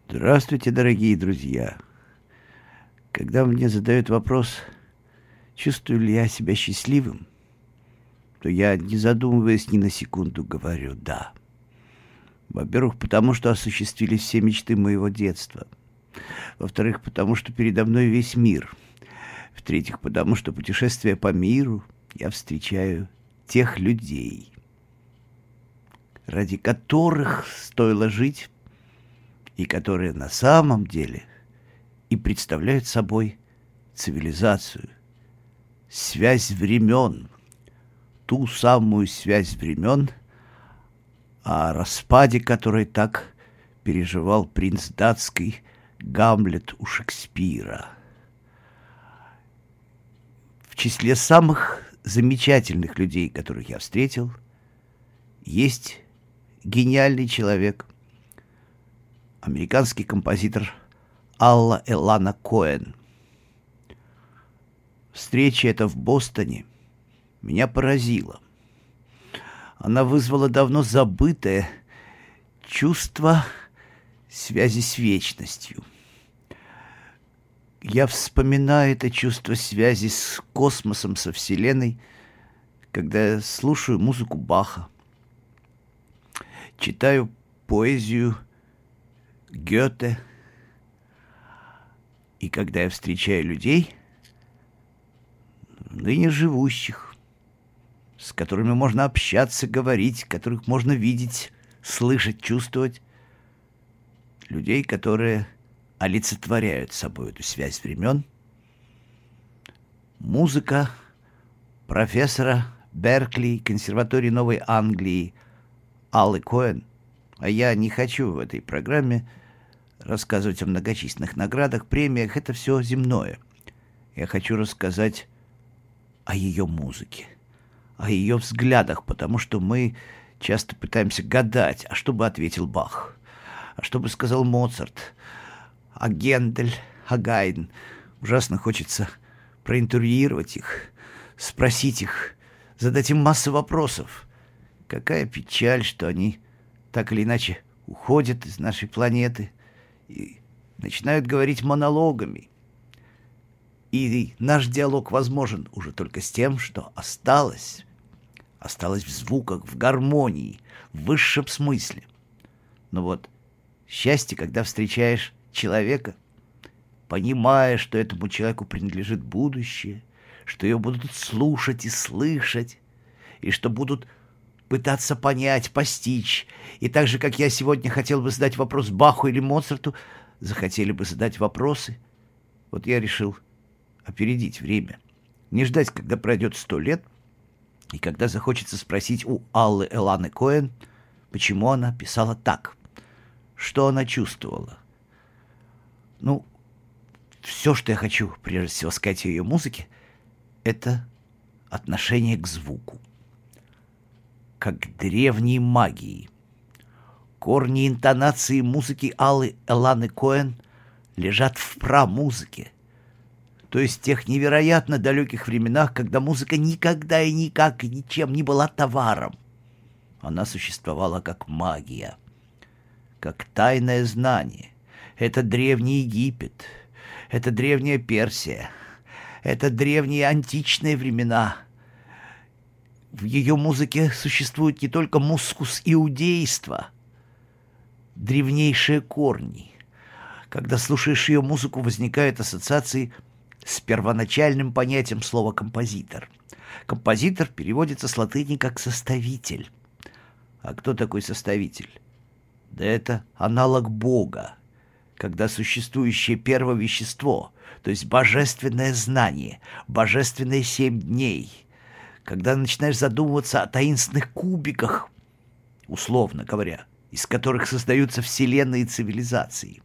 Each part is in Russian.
Здравствуйте, дорогие друзья! Когда мне задают вопрос, чувствую ли я себя счастливым, то я, не задумываясь ни на секунду, говорю «да». Во-первых, потому что осуществились все мечты моего детства. Во-вторых, потому что передо мной весь мир. В-третьих, потому что, путешествуя по миру, я встречаю тех людей, ради которых стоило жить, и которые на самом деле и представляют собой цивилизацию, связь времен, ту самую связь времен, о распаде которой так переживал принц датский Гамлет у Шекспира. В числе самых замечательных людей, которых я встретил, есть гениальный человек, американский композитор Алла Элана Коэн. Встреча эта в Бостоне меня поразила. Она вызвала давно забытое чувство связи с вечностью. Я вспоминаю это чувство связи с космосом, со Вселенной, когда я слушаю музыку Баха, читаю поэзию Гёте, и когда я встречаю людей, ныне живущих, с которыми можно общаться, говорить, которых можно видеть, слышать, чувствовать, людей, которые олицетворяют собой эту связь времен. Музыка профессора Беркли, консерватории Новой Англии Аллы Коэн. А я не хочу в этой программе рассказывать о многочисленных наградах, премиях. Это все земное. Я хочу рассказать о ее музыке, о ее взглядах, потому что мы часто пытаемся гадать, а что бы ответил Бах, а что бы сказал Моцарт, а Гендель, а Гайден. Ужасно хочется проинтервьюировать их, спросить их, задать им массу вопросов. Какая печаль, что они так или иначе уходят из нашей планеты и начинают говорить монологами. И наш диалог возможен уже только с тем, что осталось в звуках, в гармонии, в высшем смысле. Но вот счастье, когда встречаешь человека, понимая, что этому человеку принадлежит будущее, что его будут слушать и слышать, и что будут пытаться понять, постичь. И так же, как я сегодня хотел бы задать вопрос Баху или Моцарту, захотели бы задать вопросы. Вот я решил опередить время, не ждать, когда пройдет 100 лет, и когда захочется спросить у Аллы Эланы Коэн, почему она писала так, что она чувствовала. Ну, все, что я хочу прежде всего сказать о ее музыке, это отношение к звуку, как к древней магии. Корни интонации музыки Аллы Эланы Коэн лежат в прамузыке, то есть в тех невероятно далеких временах, когда музыка никогда и никак и ничем не была товаром. Она существовала как магия, как тайное знание. Это древний Египет, это древняя Персия, это древние античные времена. В ее музыке существует не только мускус иудейства, древнейшие корни. Когда слушаешь ее музыку, возникают ассоциации с первоначальным понятием слова «композитор». Композитор переводится с латыни как «составитель». А кто такой составитель? Да это аналог Бога, когда существующее первое вещество, то есть божественное знание, божественные 7 дней, когда начинаешь задумываться о таинственных кубиках, условно говоря, из которых создаются вселенные и цивилизации.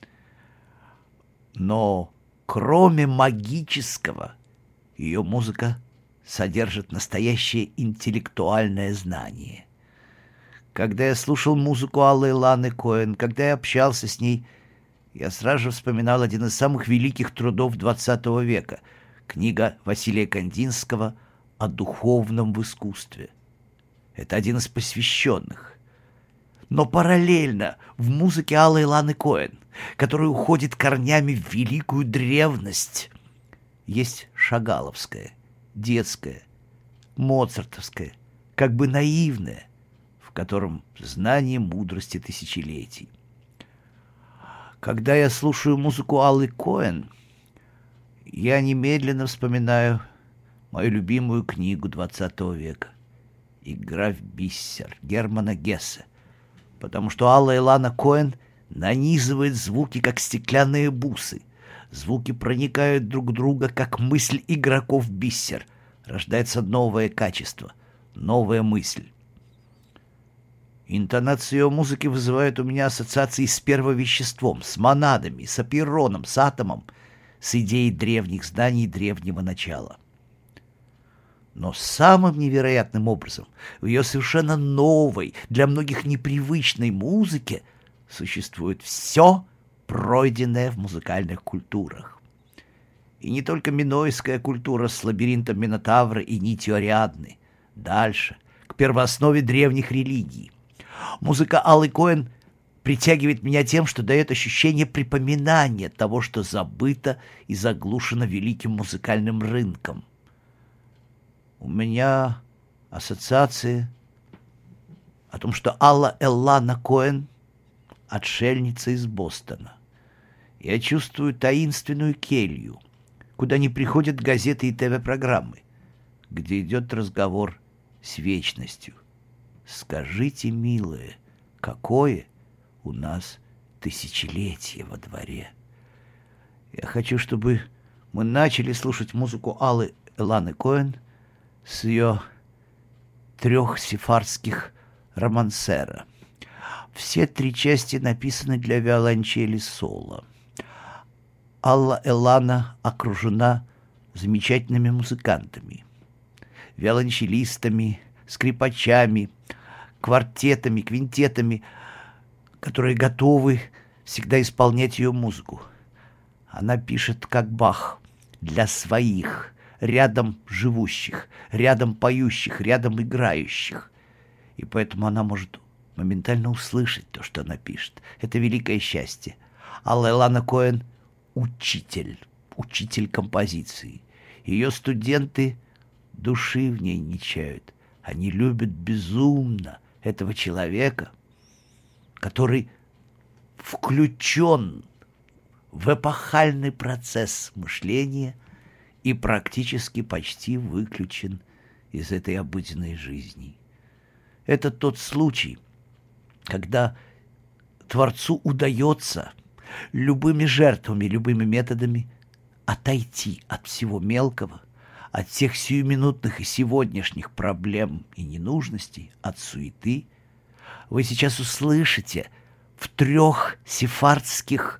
Но кроме магического, ее музыка содержит настоящее интеллектуальное знание. Когда я слушал музыку Аллы Эланы Коэн, когда я общался с ней, я сразу же вспоминал один из самых великих трудов XX века, книга Василия Кандинского «О духовном в искусстве». Это один из посвященных. Но параллельно в музыке Аллы Эланы Коэн которая уходит корнями в великую древность. Есть шагаловская, детская, моцартовская, как бы наивная, в котором знание мудрости тысячелетий. Когда я слушаю музыку Аллы Коэн, я немедленно вспоминаю мою любимую книгу XX века «Игра в бисер» Германа Гессе, потому что Алла Илана Коэн нанизывает звуки, как стеклянные бусы. Звуки проникают друг в друга, как мысль игроков в бисер. Рождается новое качество, новая мысль. Интонация ее музыки вызывает у меня ассоциации с первовеществом, с монадами, с апейроном, с атомом, с идеей древних зданий древнего начала. Но самым невероятным образом в ее совершенно новой, для многих непривычной музыке существует все, пройденное в музыкальных культурах. И не только минойская культура с лабиринтом Минотавра и нитью Ариадны. Дальше, к первооснове древних религий. Музыка Аллы Коэн притягивает меня тем, что дает ощущение припоминания того, что забыто и заглушено великим музыкальным рынком. У меня ассоциации о том, что Алла Эллана Коэн — отшельница из Бостона. Я чувствую таинственную келью, куда не приходят газеты и ТВ-программы, где идет разговор с вечностью. Скажите, милые, какое у нас тысячелетие во дворе? Я хочу, чтобы мы начали слушать музыку Аллы Эланы Коэн с ее 3 сефардских романсера. Все 3 части написаны для виолончели соло. Алла Элана окружена замечательными музыкантами, виолончелистами, скрипачами, квартетами, квинтетами, которые готовы всегда исполнять ее музыку. Она пишет как Бах, для своих, рядом живущих, рядом поющих, рядом играющих. И поэтому она может моментально услышать то, что она пишет. Это великое счастье. Алла Элана Коэн — учитель композиции. Ее студенты души в ней не чают. Они любят безумно этого человека, который включен в эпохальный процесс мышления и практически почти выключен из этой обыденной жизни. Это тот случай, когда Творцу удается любыми жертвами, любыми методами отойти от всего мелкого, от всех сиюминутных и сегодняшних проблем и ненужностей, от суеты. Вы сейчас услышите в 3 сефардских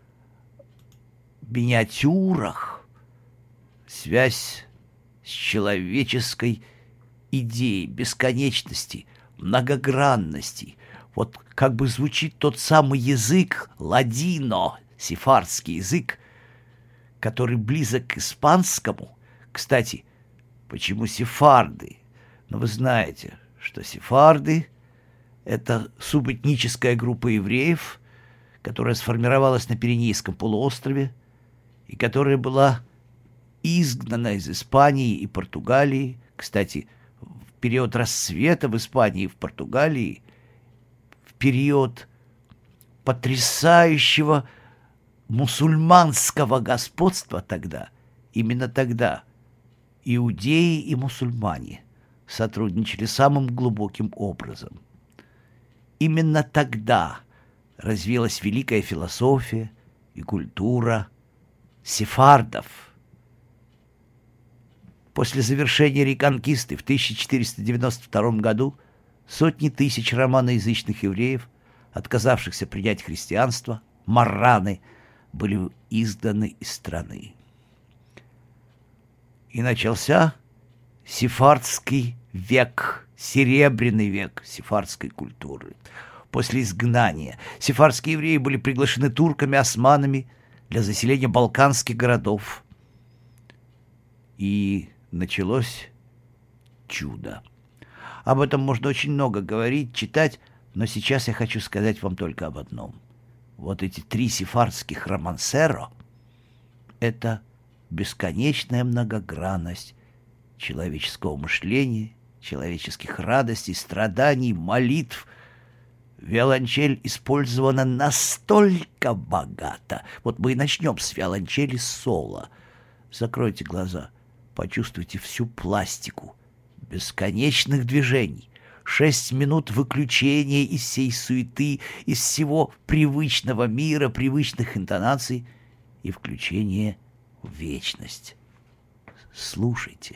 миниатюрах связь с человеческой идеей бесконечности, многогранности. Вот как бы звучит тот самый язык ладино, сефардский язык, который близок к испанскому. Кстати, почему сефарды? Но вы знаете, что сефарды — это субэтническая группа евреев, которая сформировалась на Пиренейском полуострове и которая была изгнана из Испании и Португалии. Кстати, в период расцвета в Испании и в Португалии, в период потрясающего мусульманского господства тогда, именно тогда иудеи и мусульмане сотрудничали самым глубоким образом. Именно тогда развилась великая философия и культура сефардов. После завершения реконкисты в 1492 году сотни тысяч романоязычных евреев, отказавшихся принять христианство, марраны, были изгнаны из страны. И начался сефардский век, серебряный век сефардской культуры. После изгнания сефардские евреи были приглашены турками, османами для заселения балканских городов. И началось чудо. Об этом можно очень много говорить, читать, но сейчас я хочу сказать вам только об одном. вот эти 3 сефардских романсеро — это бесконечная многогранность человеческого мышления, человеческих радостей, страданий, молитв. Виолончель использована настолько богато. Вот мы и начнем с виолончели соло. Закройте глаза, почувствуйте всю пластику бесконечных движений. 6 минут выключения из всей суеты, из всего привычного мира, привычных интонаций и включение в вечность. Слушайте.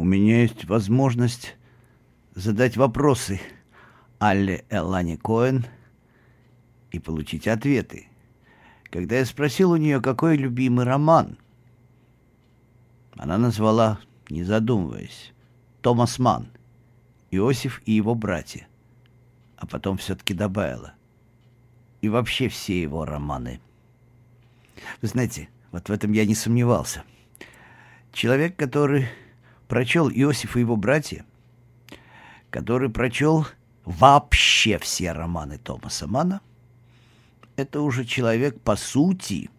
меня есть возможность задать вопросы Алле Элане Коэн и получить ответы. Когда я спросил у нее, какой любимый роман, она назвала, не задумываясь, Томас Манн, Иосиф и его братья, а потом все-таки добавила: и вообще все его романы. Вы знаете, вот в этом я не сомневался. Человек, который прочел Иосиф и его братья, который прочел вообще все романы Томаса Манна, это уже человек, по сути,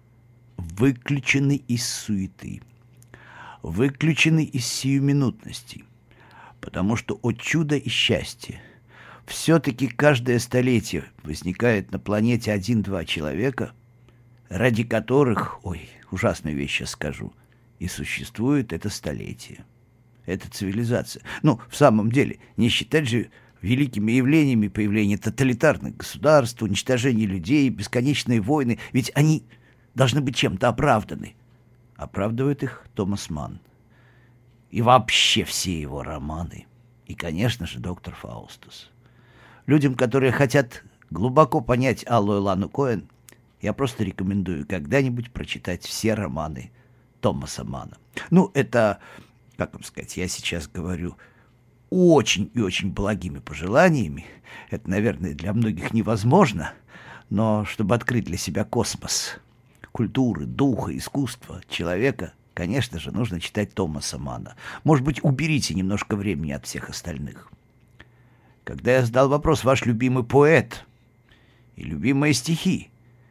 выключенный из суеты, выключенный из сиюминутности. Потому что, о чудо и счастье, все-таки каждое столетие возникает на планете 1-2 человека, ради которых, ой, ужасную вещь сейчас скажу, и существует это столетие, эта цивилизация. Ну, в самом деле, не считать же великими явлениями появление тоталитарных государств, уничтожение людей, бесконечные войны, ведь они должны быть чем-то оправданы. Оправдывает их Томас Манн. И вообще все его романы. И, конечно же, доктор Фаустус. Людям, которые хотят глубоко понять Аллу Элану Коэн, я просто рекомендую когда-нибудь прочитать все романы Томаса Манна. Ну, это, как вам сказать, я сейчас говорю очень и очень благими пожеланиями. Это, наверное, для многих невозможно, но чтобы открыть для себя космос культуры, духа, искусства, человека, конечно же, нужно читать Томаса Манна. Может быть, уберите немножко времени от всех остальных. Когда я задал вопрос, ваш любимый поэт и любимые стихи,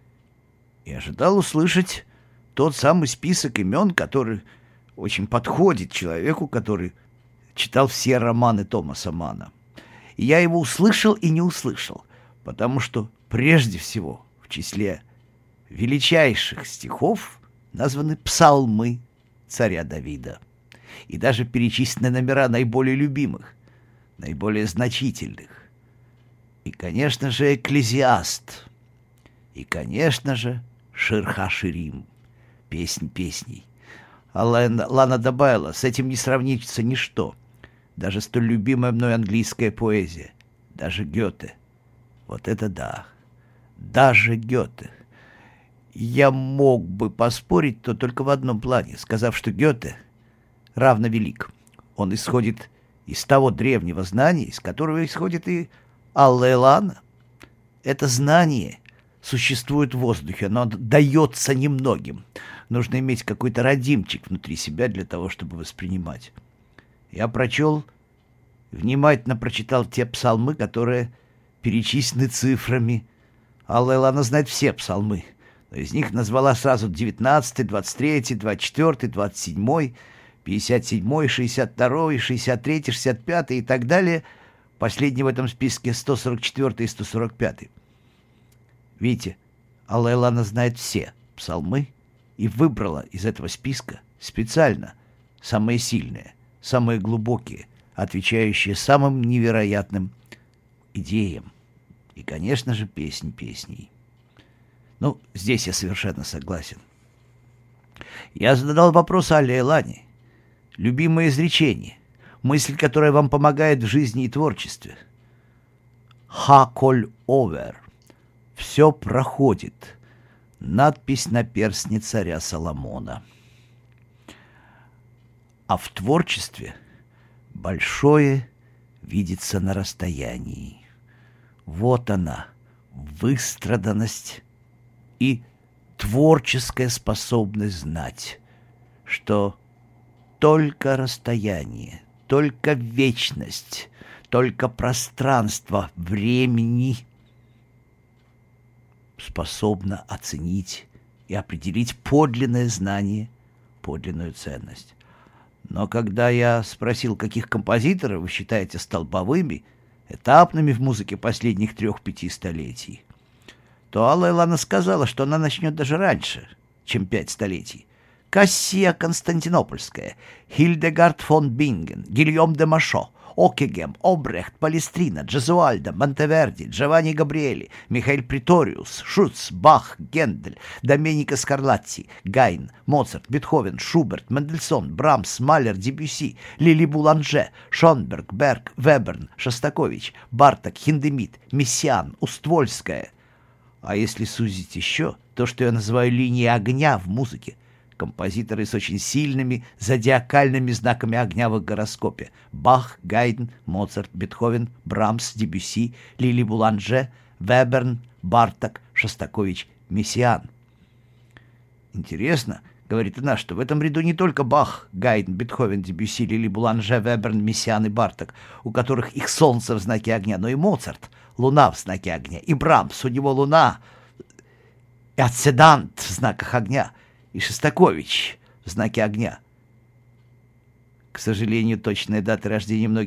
я ожидал услышать тот самый список имен, который очень подходит человеку, который читал все романы Томаса Манна. И я его услышал и не услышал, потому что прежде всего в числе величайших стихов названы псалмы царя Давида. И даже перечислены номера наиболее любимых, наиболее значительных. И, конечно же, Экклезиаст. И, конечно же, Шир ха-Ширим. Песнь песней. А Лана добавила, с этим не сравнится ничто. Даже столь любимая мной английская поэзия. Даже Гёте. Вот это да. Даже Гёте. Я мог бы поспорить, то только в одном плане, сказав, что Гёте равно велик. Он исходит из того древнего знания, из которого исходит и Алла Элана. Это знание существует в воздухе, оно дается немногим. Нужно иметь какой-то родимчик внутри себя для того, чтобы воспринимать. Я внимательно прочитал те псалмы, которые перечислены цифрами. Алла Элана знает все псалмы. Но из них назвала сразу 19, 23, 24, 27, 57, 62, 63, 65 и так далее. Последний в этом списке 144 и 145. Видите, Алла Элана знает все псалмы и выбрала из этого списка специально самые сильные, самые глубокие, отвечающие самым невероятным идеям. И, конечно же, песнь песней. Ну, здесь я совершенно согласен. Я задал вопрос Алле Элане. Любимое изречение, мысль, которая вам помогает в жизни и творчестве. «Хаколь овер» — «все проходит». Надпись на перстне царя Соломона. А в творчестве большое видится на расстоянии. Вот она, выстраданность и творческая способность знать, что только расстояние, только вечность, только пространство времени способно оценить и определить подлинное знание, подлинную ценность. Но когда я спросил, каких композиторов вы считаете столбовыми, этапными в музыке последних 3-5 столетий, то Алла Элана сказала, что она начнет даже раньше, чем 5 столетий. Кассия Константинопольская, Хильдегард фон Бинген, Гильом де Машо, Оккегем, Обрехт, Палестрина, Джезуальдо, Монтеверди, Джованни Габриэли, Михаил Приториус, Шуц, Бах, Гендель, Доменико Скарлатти, Гайн, Моцарт, Бетховен, Шуберт, Мендельсон, Брамс, Малер, Дебюсси, Лили Буланже, Шонберг, Берг, Веберн, Шостакович, Барток, Хиндемит, Мессиан, Уствольская. А если сузить еще то, что я называю линией огня в музыке, композиторы с очень сильными зодиакальными знаками огня в их гороскопе: Бах, Гайден, Моцарт, Бетховен, Брамс, Дебюсси, Лили Буланже, Веберн, Барток, Шостакович, Мессиан. Интересно, говорит она, что в этом ряду не только Бах, Гайден, Бетховен, Дебюсси, Лили Буланже, Веберн, Мессиан и Барток, у которых их солнце в знаке огня, но и Моцарт, луна в знаке огня, и Брамс, у него луна и асцендант в знаках огня, и Шостакович в знаке огня. К сожалению, точная дата рождения многих